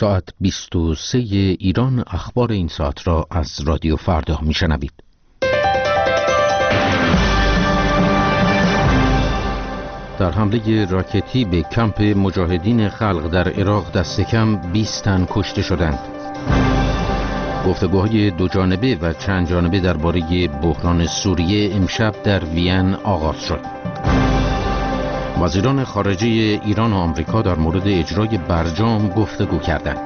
ساعت 23 ایران اخبار این ساعت را از رادیو فردا میشنوید. در حمله راکتی به کمپ مجاهدین خلق در عراق دست کم 20 تن کشته شدند. گفتگوهای دو جانبه و چند جانبه درباره بحران سوریه امشب در وین آغاز شد. وزیران خارجه ایران و آمریکا در مورد اجرای برجام گفتگو کردند.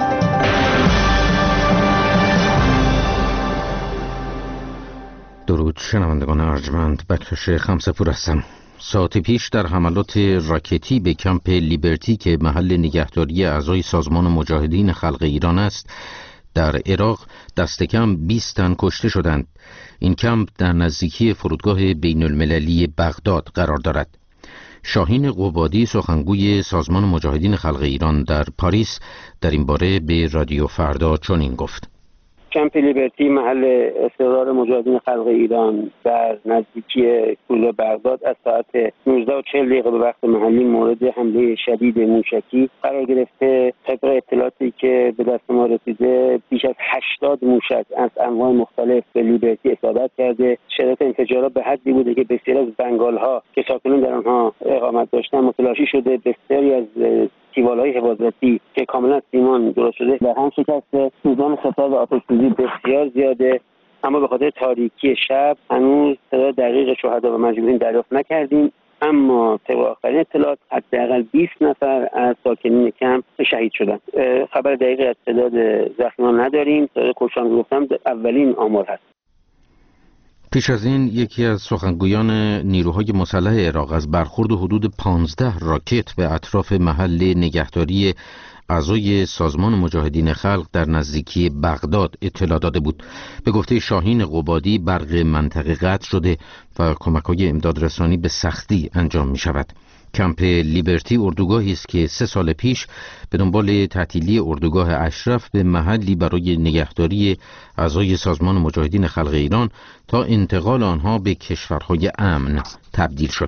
درود شنوندگان ارجمند، بکش خمسه‌پور هستم. ساعتی پیش در حملات راکتی به کمپ لیبرتی که محل نگهداری اعضای سازمان مجاهدین خلق ایران است در عراق دست کم 20 تن کشته شدند. این کمپ در نزدیکی فرودگاه بین المللی بغداد قرار دارد. شاهین قبادی سخنگوی سازمان مجاهدین خلق ایران در پاریس در این باره به رادیو فردا چنین گفت: کمپ لیبرتی محل استقرار مجاهدین خلق ایران در نزدیکی فرودگاه بغداد از ساعت 19:40 به وقت محلی مورد حمله شدید موشکی قرار گرفته. طبق اطلاعاتی که به دست ما رسیده بیش از 80 موشک از انواع مختلف به لیبرتی اصابت کرده. شدت انفجارات به حدی بوده که بسیاری از بنگال‌ها که ساکنان در آنها اقامت داشتند متلاشی شده. بسیاری از تیوال‌های حفاظتی که کاملا سیمان درست شده در هم شکسته. سوزان خطر آتش‌سوزی بسیار زیاده، اما به خاطر تاریکی شب هنوز تعداد دقیق شهدا و مجروحین دریافت نکردیم. اما طبق آخرین اطلاعات حداقل 20 نفر از ساکنین کمپ شهید شدند. خبر دقیقی از تعداد زخمیان نداریم. تعداد کشتان گفتم اولین آمار هست. پیش از این یکی از سخنگویان نیروهای مسلح عراق از برخورد حدود 15 راکت به اطراف محل نگهداری اعضای سازمان مجاهدین خلق در نزدیکی بغداد اطلاع داده بود. به گفته شاهین قبادی برق منطقه قطع شده و کمک‌های امدادرسانی به سختی انجام می شود. کمپ لیبرتی اردوگاهی است که 3 سال پیش به دنبال تعطیلی اردوگاه اشرف به محلی برای نگهداری اعضای سازمان مجاهدین خلق ایران تا انتقال آنها به کشورهای امن تبدیل شد.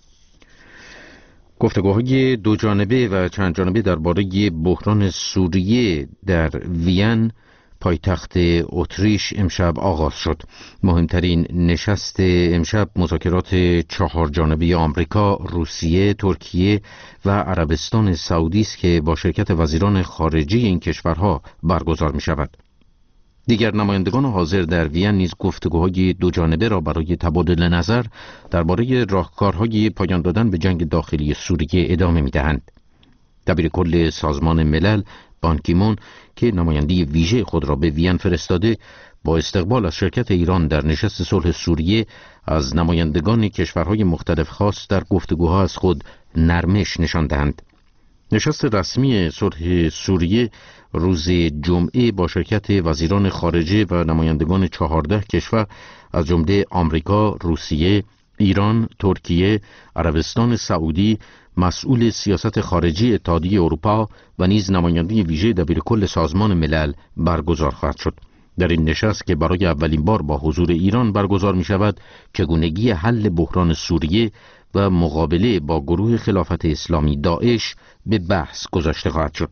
گفتگوهای دو جانبه و چند جانبه درباره بحران سوریه در وین پایتخت اتریش امشب آغاز شد. مهمترین نشست امشب مذاکرات 4 جانبه آمریکا، روسیه، ترکیه و عربستان سعودی است که با شرکت وزیران خارجه این کشورها برگزار می شود. دیگر نمایندگان حاضر در وین نیز گفتگوهای دو جانبه را برای تبادل نظر درباره راهکارهای پایان دادن به جنگ داخلی سوریه ادامه می دهند. دبیر کل سازمان ملل بان کی مون که نماینده ویژه خود را به وین فرستاده با استقبال از شرکت ایران در نشست صلح سوریه از نمایندگان کشورهای مختلف خواست در گفتگوها از خود نرمش نشان دهند. نشست رسمی صلح سوریه روز جمعه با شرکت وزیران خارجه و نمایندگان 14 کشور از جمله آمریکا، روسیه، ایران، ترکیه، عربستان سعودی، مسئول سیاست خارجی اتحادیه اروپا و نیز نماینده ویژه دبیرکل سازمان ملل برگزار خواهد شد. در این نشست که برای اولین بار با حضور ایران برگزار می شود، چگونگی حل بحران سوریه و مقابله با گروه خلافت اسلامی داعش به بحث گذاشته خواهد شد.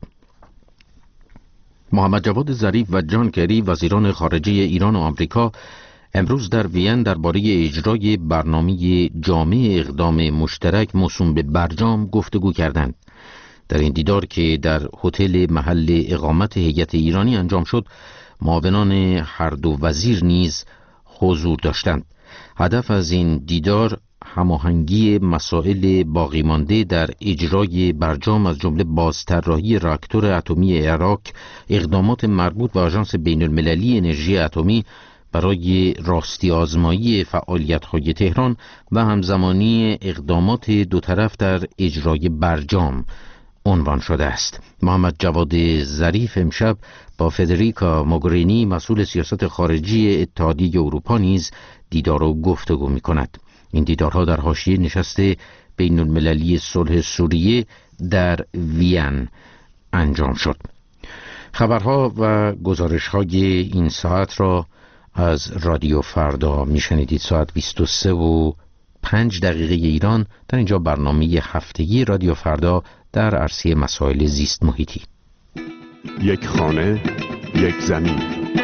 محمد جواد ظریف و جان کری وزیران خارجه ایران و آمریکا امروز در وین درباره اجرای برنامه جامع اقدام مشترک موسوم به برجام گفتگو کردند. در این دیدار که در هتل محل اقامت هیئت ایرانی انجام شد، معاونان هر دو وزیر نیز حضور داشتند. هدف از این دیدار هماهنگی مسائل باقی مانده در اجرای برجام از جمله بازطراحی راکتور اتمی عراق، اقدامات مربوط به آژانس بین المللی انرژی اتمی برای راستی آزمایی فعالیت‌های تهران و همزمانی اقدامات دو طرف در اجرای برجام عنوان شده است. محمد جواد ظریف امشب با فدریکا موگرینی مسئول سیاست خارجی اتحادیه اروپا نیز دیدار و گفتگو می‌کند. این دیدارها در حاشیه نشست بین المللی صلح سوریه در وین انجام شد. خبرها و گزارش‌های این ساعت را از رادیو فردا میشنیدید. ساعت 23:05 ایران. در اینجا برنامه هفتگی رادیو فردا در عرصه مسائل زیست محیطی. یک خانه، یک زمین.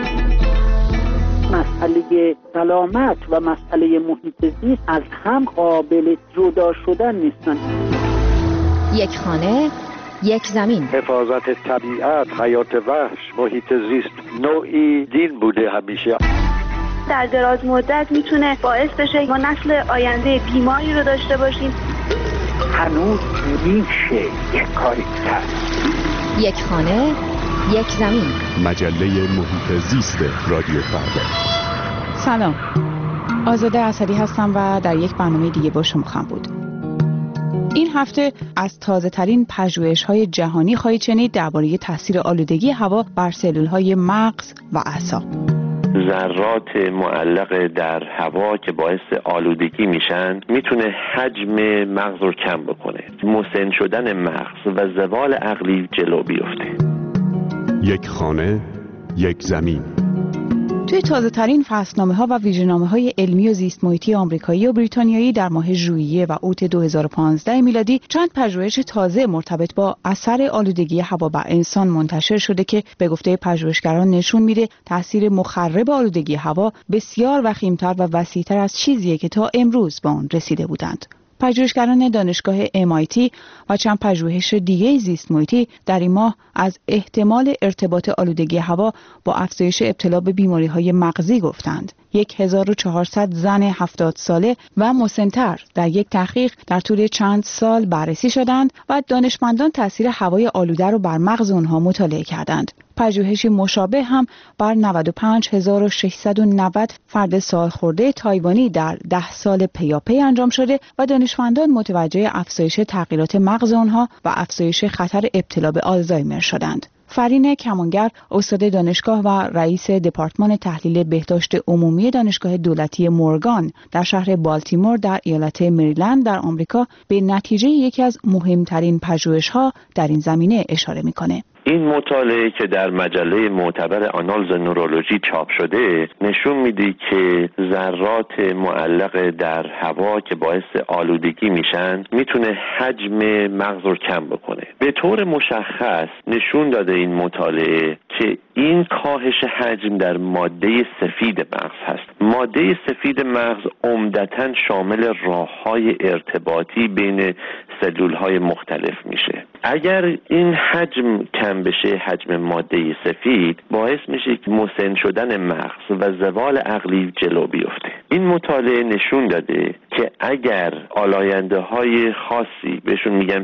مسئله سلامت و مسئله محیط زیست از هم قابل جدا شدن نیستند. یک خانه، یک زمین. حفاظت طبیعت، حیات وحش، محیط زیست نوعی دین بوده همیشه. در دراز مدت میتونه باعث بشه ما نسل آینده بیماری رو داشته باشیم. هنوز میشه یک کاری کرد. یک خانه، یک زمین. مجله محیط زیست رادیو فردا. سلام، آزاده اسدی هستم و در یک برنامه دیگه با شما خواهم بود. این هفته از تازه ترین پژوهش‌های جهانی خواهید شنید درباره تاثیر آلودگی هوا بر سلول‌های مغز و اعصاب. ذرات معلق در هوا که باعث آلودگی میشن میتونه حجم مغز رو کم بکنه، مسن شدن مغز و زوال عقلی جلو بیفته. یک خانه، یک زمین. توی تازه ترین فصلنامه‌ها و ویژه‌نامه‌های علمی و زیست محیطی آمریکایی و بریتانیایی در ماه ژوئیه و اوت 2015 میلادی چند پژوهش تازه مرتبط با اثر آلودگی هوا بر انسان منتشر شده که به گفته پژوهشگران نشون میده تاثیر مخرب آلودگی هوا بسیار وخیم‌تر و وسیع‌تر از چیزیه که تا امروز به آن رسیده بودند. پژوهشگران دانشگاه MIT و چند پژوهش دیگه زیست محیطی در این ماه از احتمال ارتباط آلودگی هوا با افزایش ابتلا به بیماری‌های مغزی گفتند. 1400 زن 70 ساله و مسن‌تر در یک تحقیق در طول چند سال بررسی شدند و دانشمندان تاثیر هوای آلوده را بر مغز آنها مطالعه کردند. پژوهشی مشابه هم بر 95690 فرد سالخورده تایوانی در 10 سال پیاپی انجام شده و دانشمندان متوجه افزایش تغییرات مغز آنها و افزایش خطر ابتلا به آلزایمر شدند. فرین کمانگر، استاد دانشگاه و رئیس دپارتمان تحلیل بهداشت عمومی دانشگاه دولتی مورگان در شهر بالتیمور در ایالت مریلند در آمریکا، به نتیجه یکی از مهمترین پژوهش‌ها در این زمینه اشاره می‌کنه. این مطالعه که در مجله معتبر آنالز نورولوژی چاپ شده نشون میده که ذرات معلق در هوا که باعث آلودگی میشن میتونه حجم مغز رو کم بکنه. به طور مشخص نشون داده این مطالعه که این کاهش حجم در ماده سفید مغز هست. ماده سفید مغز عمدتاً شامل راه‌های ارتباطی بین سلول‌های مختلف میشه. اگر این حجم کم بشه، حجم ماده سفید، باعث میشه که مسن شدن مغز و زوال عقلی جلو بیفته. این مطالعه نشون داده که اگر آلاینده‌های خاصی بهشون میگن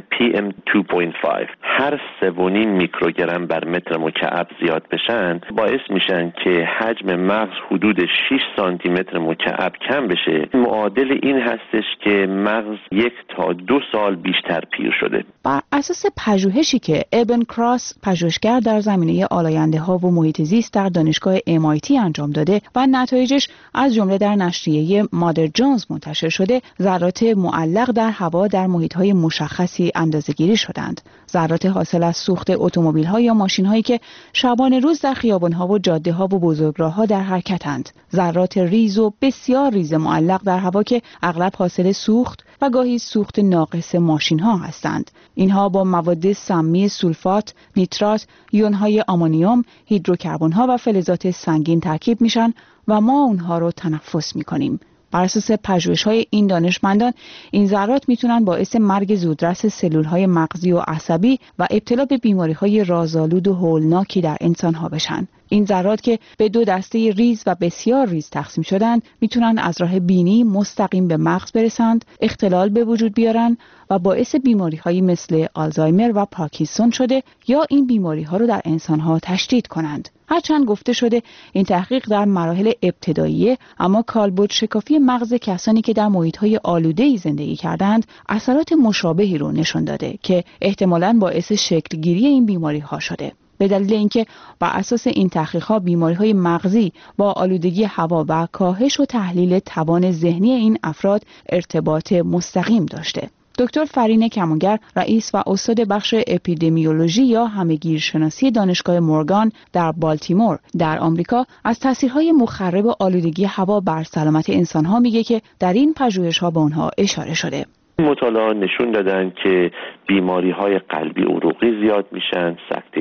PM2.5 هر 3.5 میکروگرم بر متر مکعب زیاد بشن، باعث میشن که حجم مغز حدود 6 سانتی متر مکعب کم بشه. معادل این هستش که مغز 1 تا 2 سال بیشتر پیر شده. بر اساس پژوهشی که ابن کراس، پژوهشگر در زمینه آلاینده‌ها و محیط زیست در دانشگاه MIT انجام داده و نتایجش از جمله در نشریه مادر جونز منتشر شده، ذرات معلق در هوا در محیط‌های مشخصی اندازه‌گیری شدند. ذرات حاصل از سوخت اتومبیل‌ها یا ماشین‌هایی که شبانه روز در خیابان‌ها و جاده‌ها و بزرگراه‌ها در حرکتند. ذرات ریز و بسیار ریز معلق در هوا که اغلب حاصل سوخت و گاهی سوخت ناقص ماشین‌ها هستند. اینها با مواد سمی سولفات، نیترات، یون‌های آمونیوم، هیدروکربن‌ها و فلزات سنگین ترکیب میشن و ما اونها رو تنفس می‌کنیم. بر اساس پژوهش‌های این دانشمندان، این ذرات میتونن باعث مرگ زودرس سلول‌های مغزی و عصبی و ابتلا به بیماری‌های رازآلود و هولناکی در انسان‌ها بشن. این ذرات که به 2 دسته ریز و بسیار ریز تقسیم شدند، میتونن از راه بینی مستقیم به مغز برسند، اختلال به وجود بیارن و باعث بیماری‌هایی مثل آلزایمر و پارکینسون شده یا این بیماری‌ها رو در انسان‌ها تشدید کنند. هرچند گفته شده این تحقیق در مراحل ابتداییه، اما کالبد شکافی مغز کسانی که در محیط‌های آلوده‌ای زندگی کردند اثرات مشابهی رو نشون داده که احتمالاً باعث شکل‌گیری این بیماری‌ها شده. به دلیل اینکه بر اساس این تحقیقات بیماری‌های مغزی با آلودگی هوا و کاهش و تحلیل توان ذهنی این افراد ارتباط مستقیم داشته. دکتر فرین کمانگر، رئیس و استاد بخش اپیدمیولوژی یا همه‌گیرشناسی دانشگاه مورگان در بالتیمور در آمریکا، از تاثیرهای مخرب آلودگی هوا بر سلامت انسان‌ها میگه که در این پژوهش‌ها به آنها اشاره شده. مطالعات نشون دادن که بیماری‌های قلبی عروقی زیاد میشن، سکته مغز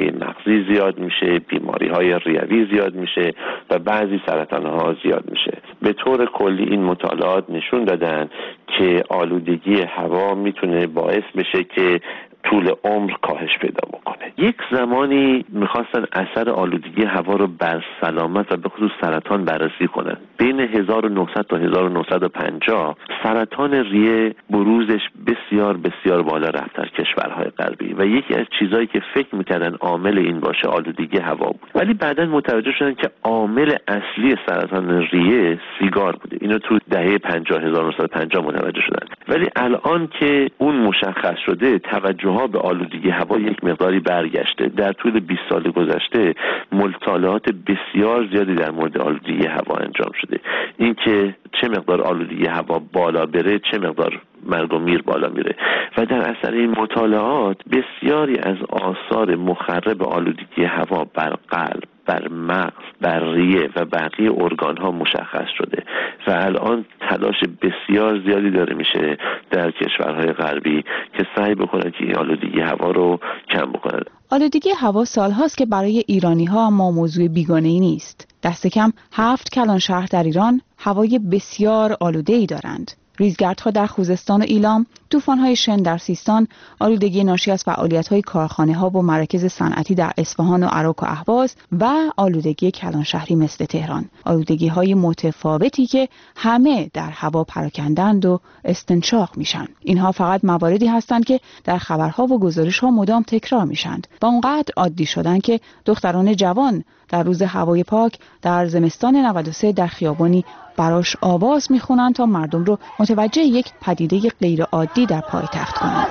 مغزی زیاد میشه، بیماری‌های ریوی زیاد میشه و بعضی سرطان‌ها زیاد میشه. به طور کلی این مطالعات نشون دادن که آلودگی هوا میتونه باعث بشه که طول عمر کاهش پیدا بکنه. یک زمانی میخواستن اثر آلودگی هوا رو بر سلامت و به خصوص سرطان بررسی کنن. بین 1900 تا 1950 سرطان ریه بروزش بسیار بسیار بالا رفت در کشورهای غربی و یکی از چیزایی که فکر میکردن عامل این باشه آلودگی هوا بود. ولی بعداً متوجه شدن که عامل اصلی سرطان ریه سیگار بوده. اینو تو دهه 1950 متوجه شدن. ولی الان که اون مشخص شده توجه به آلودگی هوا یک مقداری برگشته. در طول 20 سال گذشته مطالعات بسیار زیادی در مورد آلودگی هوا انجام شده. اینکه چه مقدار آلودگی هوا بالا بره، چه مقدار مرگ و میر بالا میره و در اثر این مطالعات بسیاری از آثار مخرب آلودگی هوا بر قلب، بر مغز، بر ریه و بقیه ارگان‌ها مشخص شده و الان تلاش بسیار زیادی داره میشه در کشورهای غربی که سعی بکنن که این آلودگی هوا رو کم بکنن. آلودگی هوا سالهاست که برای ایرانی‌ها اما موضوع بیگانه‌ای نیست. دست کم 7 کلان شهر در ایران هوای بسیار آلوده‌ای دارند. ریزگردها در خوزستان و ایلام، طوفان‌های شن در سیستان، آلودگی ناشی از فعالیت‌های کارخانه‌ها و مراکز صنعتی در اصفهان و عراق و اهواز و آلودگی کلانشهری مثل تهران. آلودگی‌های متفاوتی که همه در هوا پراکندند و استنشاق میشن. اینها فقط مواردی هستند که در خبرها و گزارش‌ها مدام تکرار میشند و اونقدر عادی شدن که دختران جوان در روز هوای پاک در زمستان 93 در خیابانی براش آواز میخونن تا مردم رو متوجه یک پدیده غیر عادی در پایتخت کنند.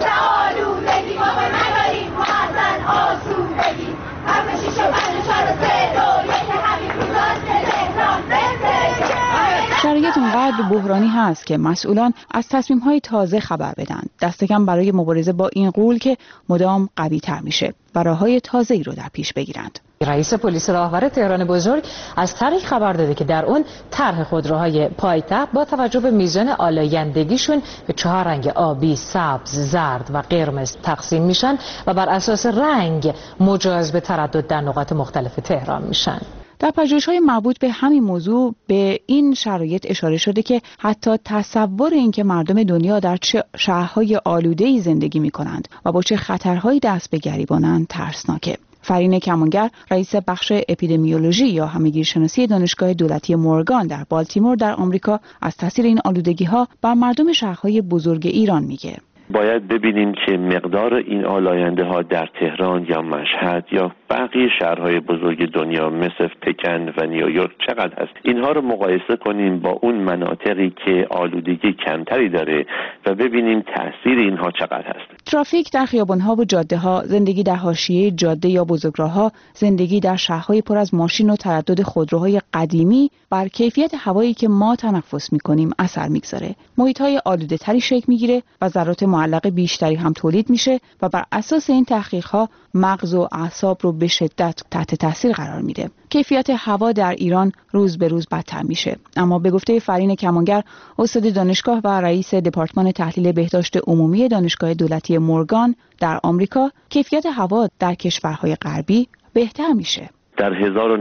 شرایط اونقدر بحرانی هست که مسئولان از تصمیم‌های تازه خبر بدن. دست کم برای مبارزه با این غول که مدام قوی‌تر میشه و راه‌های تازه‌ای رو در پیش بگیرند. رئیس پلیس راهور تهران بزرگ از طرحی خبر داده که در اون طرح خودروهای پایتخت با توجه به میزان آلایندگیشون به 4 رنگ آبی، سبز، زرد و قرمز تقسیم میشن و بر اساس رنگ مجاز به تردد در نقاط مختلف تهران میشن. در پژوهش‌های مربوط به همین موضوع به این شرایط اشاره شده که حتی تصور اینکه مردم دنیا در چه شهرهای آلوده‌ای زندگی می‌کنند و با چه خطرهایی دست به گریبانند ترسناکه. فرین کمانگر، رئیس بخش اپیدمیولوژی یا همگیرشناسی دانشگاه دولتی مورگان در بالتیمور در آمریکا، از تاثیر این آلودگی‌ها بر مردم شهرهای بزرگ ایران میگه. باید ببینیم که مقدار این آلاینده ها در تهران یا مشهد یا بقیه شهرهای بزرگ دنیا مثل پکن و نیویورک چقدر هست. اینها رو مقایسه کنیم با اون مناطقی که آلودگی کمتری داره و ببینیم تأثیر اینها چقدر هست. ترافیک در خیابان‌ها و جاده‌ها، زندگی در حاشیه جاده یا بزرگراه‌ها، زندگی در شهرهای پر از ماشین و تردد خودروهای قدیمی بر کیفیت هوایی که ما تنفس می‌کنیم اثر می‌گذاره. محیط‌های آلوده‌تری شکل می‌گیره و ذرات معلق بیشتری هم تولید میشه و بر اساس این تحقیق‌ها مغز و اعصاب رو به شدت تحت تاثیر قرار میده. کیفیت هوا در ایران روز به روز بدتر میشه. اما به گفته فرین کمانگر، استاد دانشگاه و رئیس دپارتمان تحلیل بهداشت عمومی دانشگاه دولتی مورگان در آمریکا، کیفیت هوا در کشورهای غربی بهتر میشه. در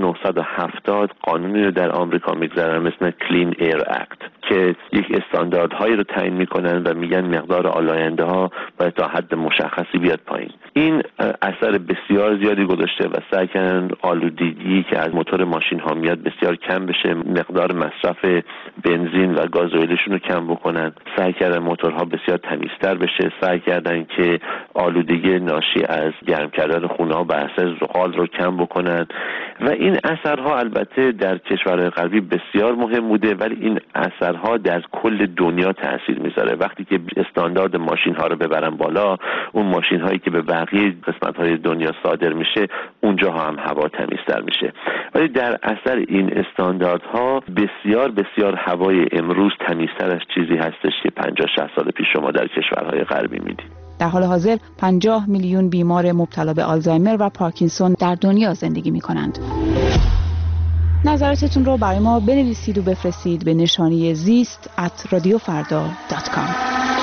1970 قانونی رو در آمریکا میگذارن مثل کلین ایر اکت که یک استانداردهایی رو تعیین میکنن و میگن مقدار آلاینده ها باید تا حد مشخصی بیاد پایین. این اثر بسیار زیادی گذاشته و سعی کردن آلودگی که از موتور ماشین ها میاد بسیار کم بشه، مقدار مصرف بنزین و گازوئیلشون رو کم بکنن، سعی کردن موتورها بسیار تمیزتر بشه، سعی کردن که آلودگی ناشی از گرم کردن خونه ها بر اساس زغال رو کم بکنن و این اثرها البته در کشورهای غربی بسیار مهم بوده، ولی این اثرها در کل دنیا تاثیر میذاره. وقتی که استاندارد ماشین ها رو ببرن بالا، اون ماشین هایی که به بقیه قسمت های دنیا صادر میشه اونجا هم هوا تمیزتر میشه. ولی در اثر این استانداردها بسیار بسیار هوای امروز تمیزتر از چیزی هستش که 50-60 سال پیش شما در کشورهای غربی میدید. در حال حاضر 50 میلیون بیمار مبتلا به آلزایمر و پارکینسون در دنیا زندگی می کنند. نظراتتون رو برای ما بنویسید و بفرستید به نشانی زیست@radiofarda.com.